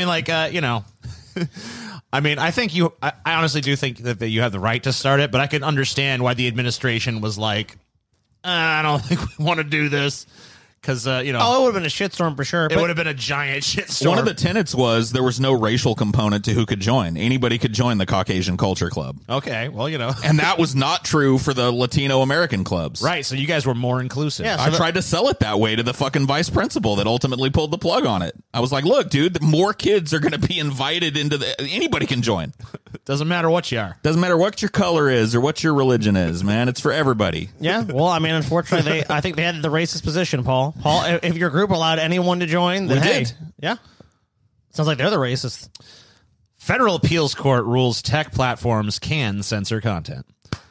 I think I honestly do think that you have the right to start it, but I can understand why the administration was like, I don't think we want to do this. Because, it would have been a shitstorm for sure. It would have been a giant shitstorm. One of the tenets was there was no racial component to who could join. Anybody could join the Caucasian Culture Club. Okay, well, And that was not true for the Latino American clubs. Right, so you guys were more inclusive. Yeah, I tried to sell it that way to the fucking vice principal that ultimately pulled the plug on it. I was like, look, dude, more kids are going to be invited into anybody can join. Doesn't matter what you are. Doesn't matter what your color is or what your religion is, man. It's for everybody. Yeah, well, unfortunately, I think they had the racist position, Paul. Paul, if your group allowed anyone to join, then hey. Yeah. Sounds like they're the racists. Federal appeals court rules tech platforms can censor content.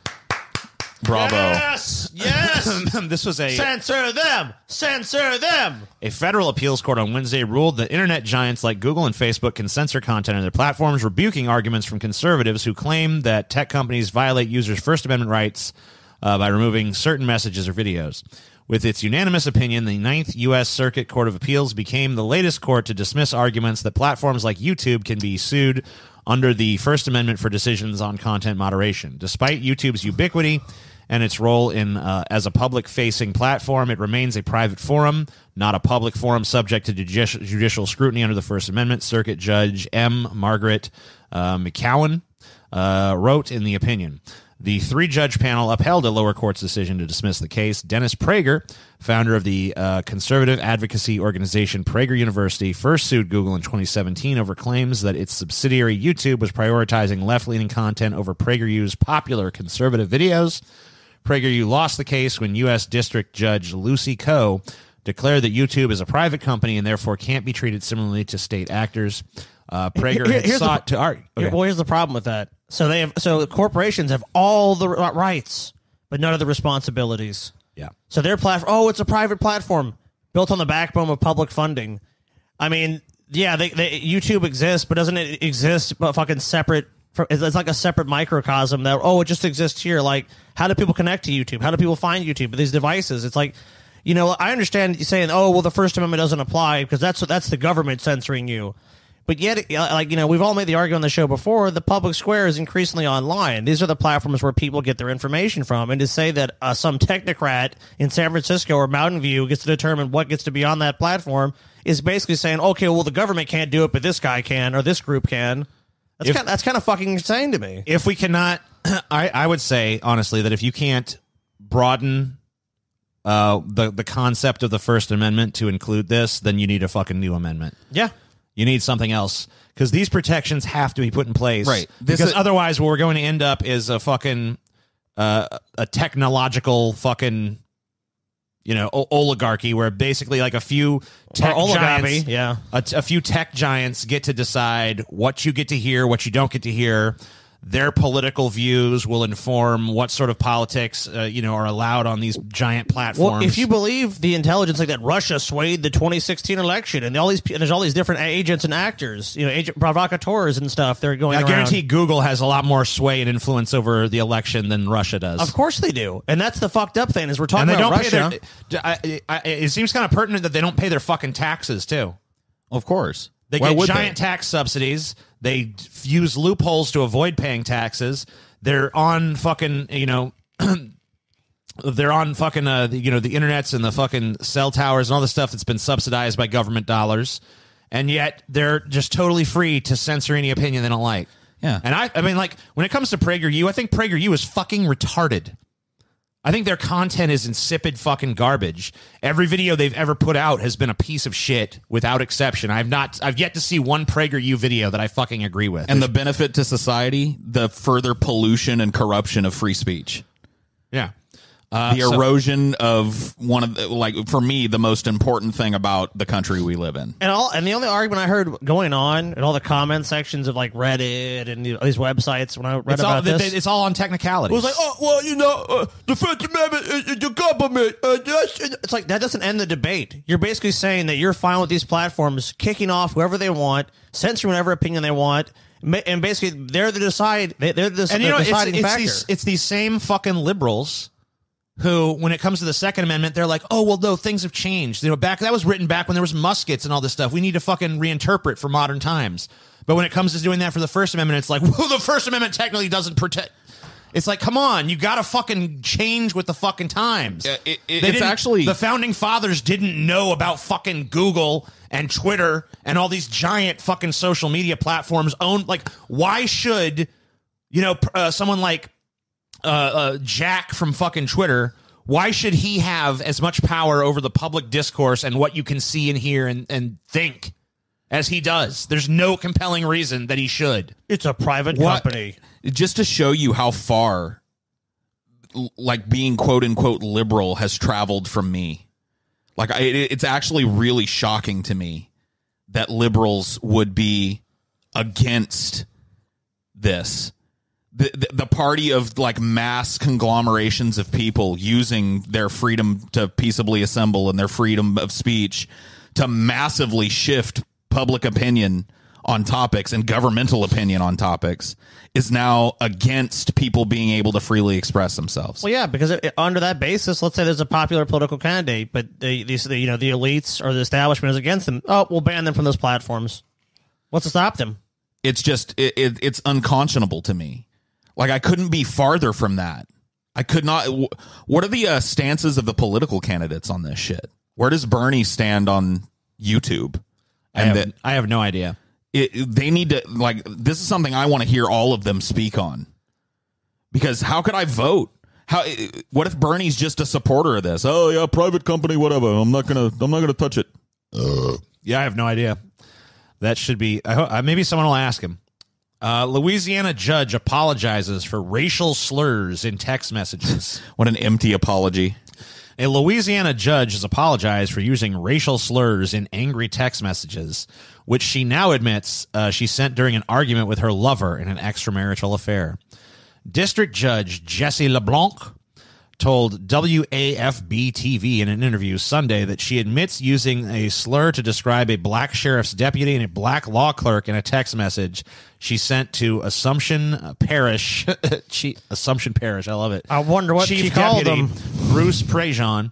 Bravo. Yes! This was a... Censor them! Censor them! A federal appeals court on Wednesday ruled that internet giants like Google and Facebook can censor content on their platforms, rebuking arguments from conservatives who claim that tech companies violate users' First Amendment rights by removing certain messages or videos. With its unanimous opinion, the 9th U.S. Circuit Court of Appeals became the latest court to dismiss arguments that platforms like YouTube can be sued under the First Amendment for decisions on content moderation. Despite YouTube's ubiquity and its role in as a public-facing platform, it remains a private forum, not a public forum subject to judicial scrutiny under the First Amendment. Circuit Judge M. Margaret McCowan wrote in the opinion. The 3-judge panel upheld a lower court's decision to dismiss the case. Dennis Prager, founder of the conservative advocacy organization Prager University, first sued Google in 2017 over claims that its subsidiary YouTube was prioritizing left-leaning content over PragerU's popular conservative videos. PragerU lost the case when U.S. District Judge Lucy Coe declared that YouTube is a private company and therefore can't be treated similarly to state actors. Prager had sought to argue. Okay. Well, here's the problem with that. So corporations have all the rights, but none of the responsibilities. Yeah. So their platform, it's a private platform built on the backbone of public funding. I mean, yeah, YouTube exists, but doesn't it exist but fucking separate? It's like a separate microcosm that, it just exists here. Like, how do people connect to YouTube? How do people find YouTube with these devices? It's like, I understand you saying, the First Amendment doesn't apply because that's the government censoring you. But yet, we've all made the argument on the show before, the public square is increasingly online. These are the platforms where people get their information from. And to say that some technocrat in San Francisco or Mountain View gets to determine what gets to be on that platform is basically saying, okay, well, the government can't do it, but this guy can, or this group can. That's kind of fucking insane to me. If we cannot, I would say, honestly, that if you can't broaden the concept of the First Amendment to include this, then you need a fucking new amendment. Yeah. You need something else because these protections have to be put in place. Right. Because otherwise what we're going to end up is a fucking a technological fucking, oligarchy where basically like a few tech giants, a few tech giants get to decide what you get to hear, what you don't get to hear. Their political views will inform what sort of politics, are allowed on these giant platforms. Well, if you believe the intelligence like that, Russia swayed the 2016 election, and there's all these different agents and actors, agent provocateurs and stuff. They're going. I guarantee Google has a lot more sway and influence over the election than Russia does. Of course they do, and that's the fucked up thing is we're talking about Russia. It seems kind of pertinent that they don't pay their fucking taxes too. Of course. They get giant tax subsidies. They use loopholes to avoid paying taxes. They're on fucking, they're on fucking, the internets and the fucking cell towers and all the stuff that's been subsidized by government dollars. And yet they're just totally free to censor any opinion they don't like. Yeah. And I mean, like, when it comes to PragerU, I think PragerU is fucking retarded. I think their content is insipid fucking garbage. Every video they've ever put out has been a piece of shit without exception. I've yet to see one PragerU video that I fucking agree with. And the benefit to society, the further pollution and corruption of free speech. Yeah. The erosion of one of the, for me, the most important thing about the country we live in. And the only argument I heard going on in all the comment sections of like Reddit and these websites when I read about this, it's all on technicalities. It was like, the First Amendment is the government. It's like that doesn't end the debate. You're basically saying that you're fine with these platforms kicking off whoever they want, censoring whatever opinion they want. And basically, they're the deciding factor. It's these same fucking liberals who, when it comes to the Second Amendment, they're like, oh, well, no, things have changed. That was written back when there was muskets and all this stuff. We need to fucking reinterpret for modern times. But when it comes to doing that for the First Amendment, it's like, well, the First Amendment technically doesn't protect. It's like, come on, you got to fucking change with the fucking times. It's actually, the founding fathers didn't know about fucking Google and Twitter and all these giant fucking social media platforms owned. Like, why should, someone like Jack from fucking Twitter, why should he have as much power over the public discourse and what you can see and hear and think as he does? There's no compelling reason that he should. It's a private company. Just to show you how far, being quote unquote liberal has traveled from me. It's actually really shocking to me that liberals would be against this. The party of mass conglomerations of people using their freedom to peaceably assemble and their freedom of speech to massively shift public opinion on topics and governmental opinion on topics is now against people being able to freely express themselves. Well, yeah, because under that basis, let's say there's a popular political candidate, but the elites or the establishment is against them. Oh, we'll ban them from those platforms. What's to stop them? It's just it's unconscionable to me. I couldn't be farther from that. I could not. What are the stances of the political candidates on this shit? Where does Bernie stand on YouTube? I have no idea. They need to, this is something I want to hear all of them speak on. Because how could I vote? What if Bernie's just a supporter of this? Oh yeah, private company, whatever. I'm not gonna touch it. Yeah, I have no idea. That should be. Maybe someone will ask him. Louisiana judge apologizes for racial slurs in text messages. What an empty apology. A Louisiana judge has apologized for using racial slurs in angry text messages, which she now admits she sent during an argument with her lover in an extramarital affair. District Judge Jesse LeBlanc told WAFB-TV in an interview Sunday that she admits using a slur to describe a black sheriff's deputy and a black law clerk in a text message she sent to Assumption Parish. Assumption Parish, I love it. I wonder what Chief she called Deputy him. Bruce Prejean,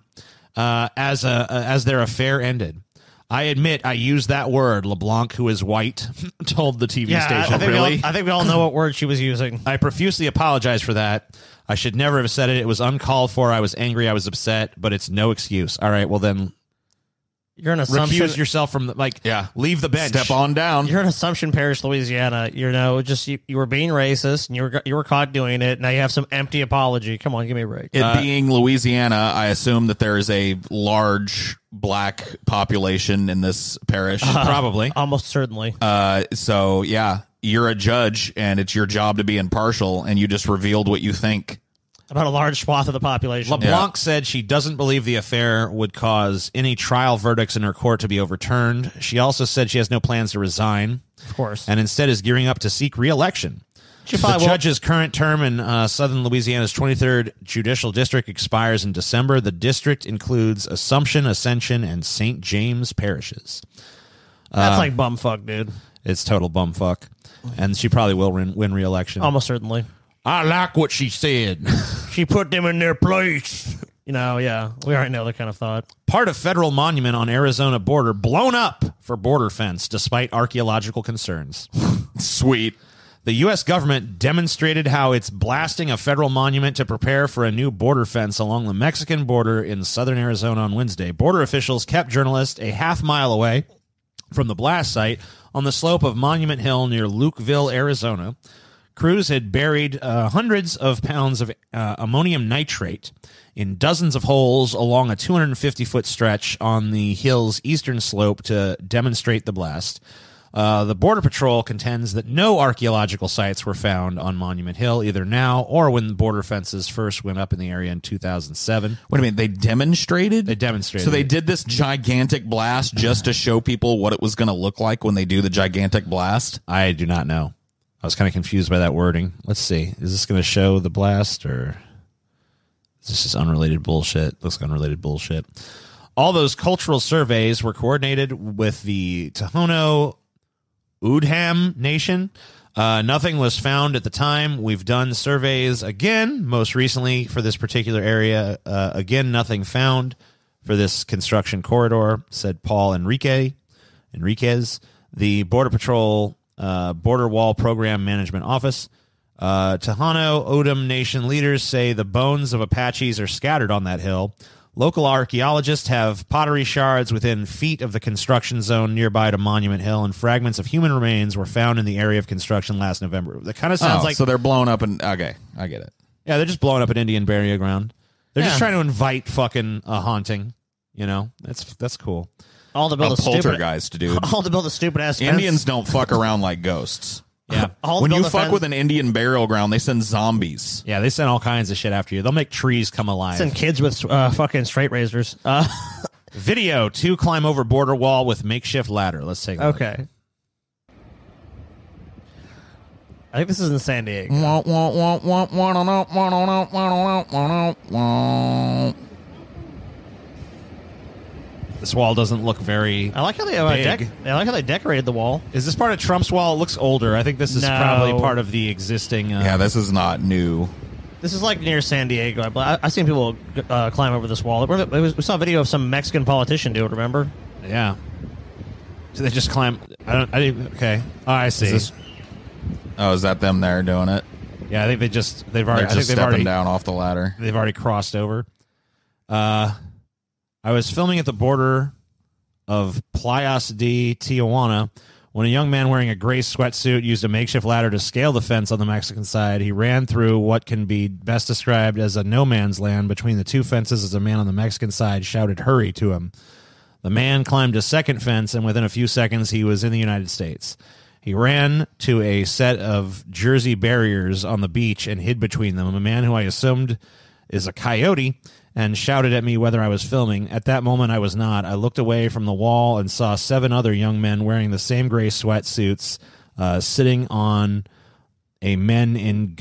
as their affair ended. I admit I used that word, LeBlanc, who is white, told the TV station. I think we all know what word she was using. I profusely apologize for that. I should never have said it. It was uncalled for. I was angry. I was upset, but it's no excuse. All right, well then, you're an Assumption. Recuse yourself from leave the bench. Step on down. You're in Assumption Parish, Louisiana. You were being racist and you were caught doing it. Now you have some empty apology. Come on, give me a break. It being Louisiana, I assume that there is a large black population in this parish. Probably, almost certainly. So yeah, you're a judge, and it's your job to be impartial, and you just revealed what you think. About a large swath of the population. LeBlanc said she doesn't believe the affair would cause any trial verdicts in her court to be overturned. She also said she has no plans to resign. Of course. And instead is gearing up to seek re-election. The judge's current term in southern Louisiana's 23rd Judicial District expires in December. The district includes Assumption, Ascension, and St. James parishes. That's like bumfuck, dude. It's total bumfuck. And she probably will win re-election. Almost certainly. I like what she said. She put them in their place. Yeah. We already know that kind of thought. Part of federal monument on Arizona border blown up for border fence despite archaeological concerns. Sweet. The U.S. government demonstrated how it's blasting a federal monument to prepare for a new border fence along the Mexican border in southern Arizona on Wednesday. Border officials kept journalists a half-mile away from the blast site on the slope of Monument Hill near Lukeville, Arizona. Crews had buried hundreds of pounds of ammonium nitrate in dozens of holes along a 250-foot stretch on the hill's eastern slope to demonstrate the blast. The Border Patrol contends that no archaeological sites were found on Monument Hill, either now or when the border fences first went up in the area in 2007. Wait a minute, they demonstrated? They demonstrated. So they did this gigantic blast just to show people what it was going to look like when they do the gigantic blast? I do not know. I was kind of confused by that wording. Let's see. Is this going to show the blast, or is this just unrelated bullshit? Looks like unrelated bullshit. All those cultural surveys were coordinated with the Tohono O'odham Nation. Nothing was found at the time. We've done surveys again, most recently for this particular area. Again, nothing found for this construction corridor, said Paul Enriquez, the Border Patrol Border Wall Program Management Office. Tohono O'odham Nation leaders say the bones of Apaches are scattered on that hill. Local archaeologists have pottery shards within feet of the construction zone nearby to Monument Hill, and fragments of human remains were found in the area of construction last November. That kind of sounds like... So they're blowing up and... Okay, I get it. Yeah, they're just blowing up an Indian burial ground. They're just trying to invite fucking a haunting. That's cool. All to build a poltergeist, dude. All to build a stupid-ass fence. Indians don't fuck around like ghosts. Yeah. When you fuck with an Indian burial ground, they send zombies. Yeah, they send all kinds of shit after you. They'll make trees come alive. Send kids with fucking straight razors. Video, 2 climb over border wall with makeshift ladder. Let's take a look. Okay. I think this is in San Diego. This wall doesn't look very. I like how they decorated the wall. Is this part of Trump's wall? It looks older. I think this is probably part of the existing. Yeah, this is not new. This is like near San Diego. I've seen people climb over this wall. We saw a video of some Mexican politician do it. Remember? Yeah. So they just climb. Okay. Oh, I see. Is that them there doing it? Yeah, I think they've already stepping down off the ladder. They've already crossed over. I was filming at the border of Playas de Tijuana when a young man wearing a gray sweatsuit used a makeshift ladder to scale the fence on the Mexican side. He ran through what can be best described as a no man's land between the two fences as a man on the Mexican side shouted "hurry" to him. The man climbed a second fence, and within a few seconds he was in the United States. He ran to a set of Jersey barriers on the beach and hid between them. A man who I assumed is a coyote and shouted at me whether I was filming. At that moment, I was not. I looked away from the wall and saw 7 other young men wearing the same gray sweatsuits sitting on a men in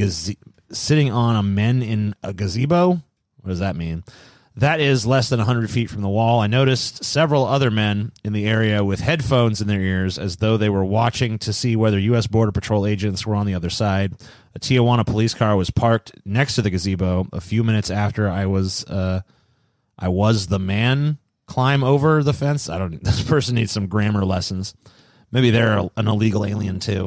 a gazebo. What does that mean? That is less than 100 feet from the wall. I noticed several other men in the area with headphones in their ears as though they were watching to see whether U.S. Border Patrol agents were on the other side. A Tijuana police car was parked next to the gazebo. A few minutes after I was the man climb over the fence. This person needs some grammar lessons. Maybe they're an illegal alien too.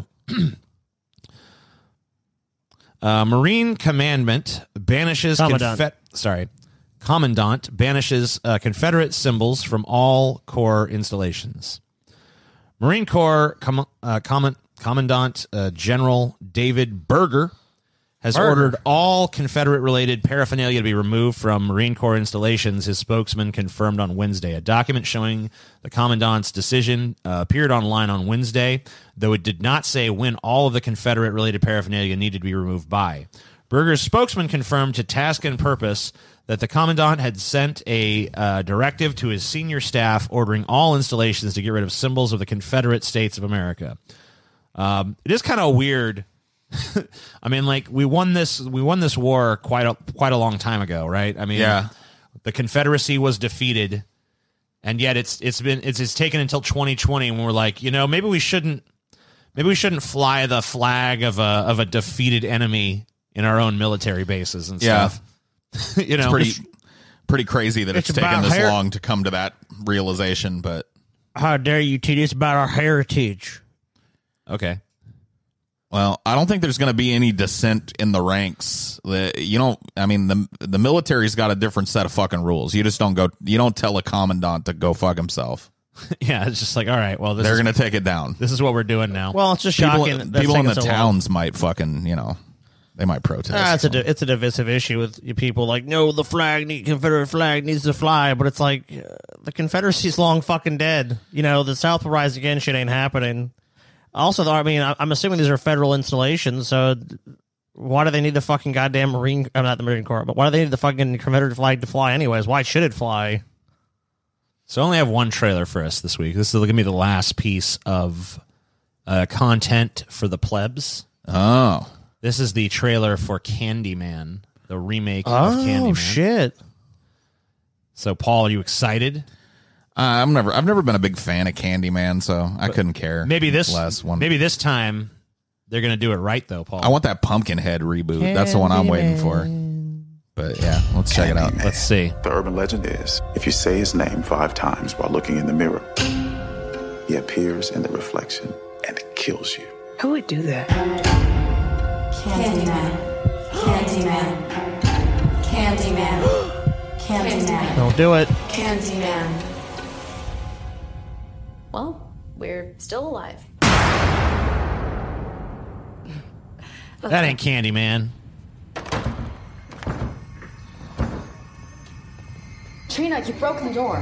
Marine Commandant banishes Commandant banishes Confederate symbols from all Corps installations. Marine Corps Commandant General David Berger has ordered all Confederate-related paraphernalia to be removed from Marine Corps installations, his spokesman confirmed on Wednesday. A document showing the Commandant's decision appeared online on Wednesday, though it did not say when all of the Confederate-related paraphernalia needed to be removed by. Berger's spokesman confirmed to Task and Purpose that the commandant had sent a directive to his senior staff ordering all installations to get rid of symbols of the Confederate States of America. It is kind of weird. I mean, like, we won this war quite a long time ago, right? I mean, the Confederacy was defeated, and yet it's taken until 2020 when we're like, maybe we shouldn't fly the flag of a defeated enemy in our own military bases and stuff. It's pretty crazy that it's taken this long to come to that realization. But how dare you teach us about our heritage? Okay. Well, I don't think there's going to be any dissent in the ranks. The military's got a different set of fucking rules. You just don't tell a commandant to go fuck himself. Yeah, it's just like, all right, well, they're going to take it down. This is what we're doing now. Well, it's just shocking. People in the towns might fucking, they might protest. It's a divisive issue with people like, no, the Confederate flag needs to fly, but it's like, the Confederacy's long fucking dead. The South will rise again, shit ain't happening. Also, though, I mean, I'm assuming these are federal installations, so why do they need the fucking goddamn not the Marine Corps, but why do they need the fucking Confederate flag to fly anyways? Why should it fly? So I only have one trailer for us this week. This is going to be the last piece of content for the plebs. Oh. This is the trailer for Candyman, the remake of Candyman. Oh, shit. So, Paul, are you excited? I've never been a big fan of Candyman, so I couldn't care. Maybe this last one. Maybe this time they're going to do it right, though, Paul. I want that Pumpkinhead reboot. That's the one I'm waiting for. But yeah, let's check it out. Let's see. The urban legend is, if you say his name 5 times while looking in the mirror, he appears in the reflection and kills you. Who would do that? Candyman. Candyman. Candyman. Candyman. Don't do it. Candyman. Well, we're still alive. That ain't Candyman. Trina, you broke the door.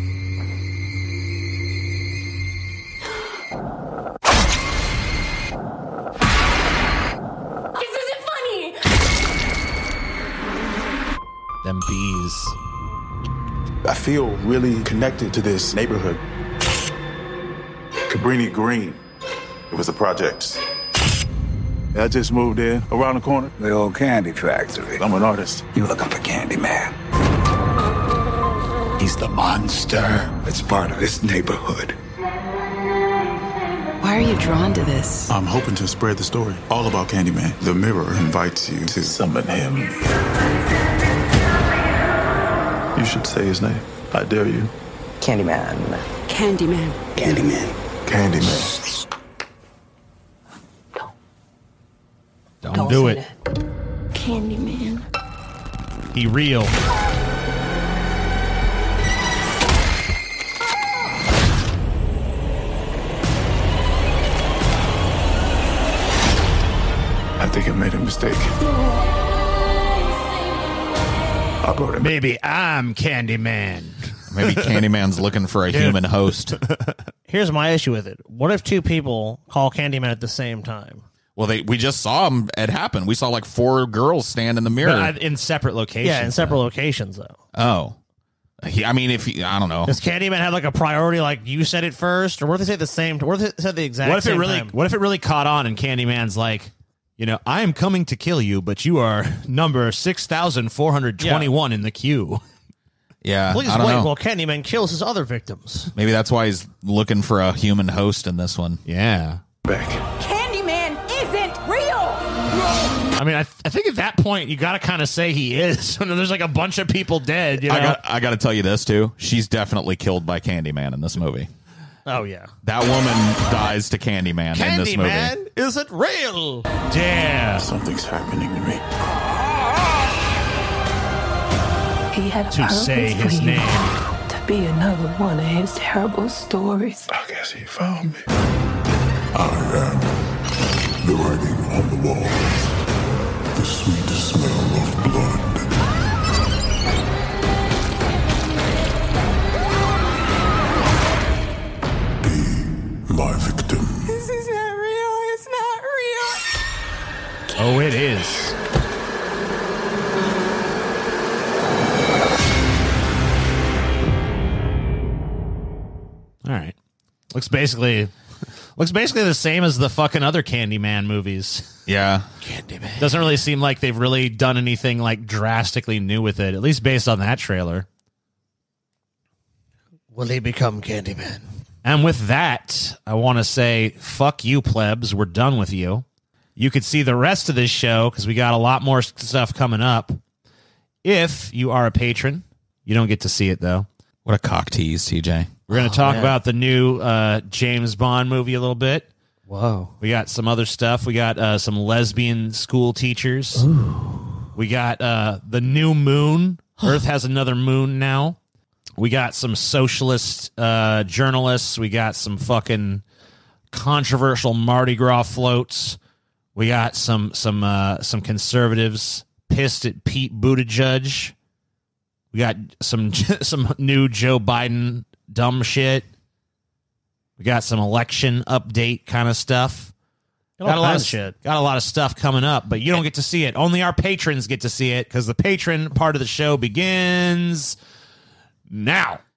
This isn't funny! Them bees. I feel really connected to this neighborhood. Cabrini Green. It was a project. I just moved in around the corner. The old candy factory. I'm an artist. You looking for Candyman? He's the monster that's part of this neighborhood. Why are you drawn to this? I'm hoping to spread the story all about Candyman. The mirror invites you to summon him. You should say his name. I dare you. Candyman. Candyman. Candyman. Candyman. Don't do it. Candyman. He real. I think I made a mistake. I brought him. Maybe I'm Candyman. Maybe Candyman's looking for a human host. Here's my issue with it. What if 2 people call Candyman at the same time? Well, we just saw it happen. We saw like 4 girls stand in the mirror. But in separate locations. Yeah, in separate locations, though. Oh. I don't know. Does Candyman have like a priority, like you said it first? Or what if they say the same? What if they said the exact same time? What if it really caught on and Candyman's like, I am coming to kill you, but you are number 6,421 in the queue. Yeah, please I don't know. While Candyman kills his other victims. Maybe that's why he's looking for a human host in this one. Yeah. Back. Candyman isn't real! I mean, I think at that point, you got to kind of say he is. There's like a bunch of people dead. I got to tell you this, too. She's definitely killed by Candyman in this movie. Oh, yeah. That woman dies to Candyman in this movie. Candyman isn't real. Damn. Something's happening to me. He had a to say his name. To be another one of his terrible stories. I guess he found me. I am the writing on the wall. The sweet smell of blood. Be my victim. This isn't real. It's not real. Oh, it is. Looks basically the same as the fucking other Candyman movies. Yeah. Candyman. Doesn't really seem like they've really done anything like drastically new with it, at least based on that trailer. Will he become Candyman? And with that, I want to say, fuck you, plebs. We're done with you. You could see the rest of this show because we got a lot more stuff coming up. If you are a patron, you don't get to see it, though. What a cock tease, TJ. We're going to talk about the new James Bond movie a little bit. Whoa. We got some other stuff. We got some lesbian school teachers. Ooh. We got the new moon. Earth has another moon now. We got some socialist journalists. We got some fucking controversial Mardi Gras floats. We got some conservatives pissed at Pete Buttigieg. We got some new Joe Biden dumb shit. We got some election update kind of stuff. Got a lot of shit. Got a lot of stuff coming up, but you don't get to see it. Only our patrons get to see it because the patron part of the show begins now.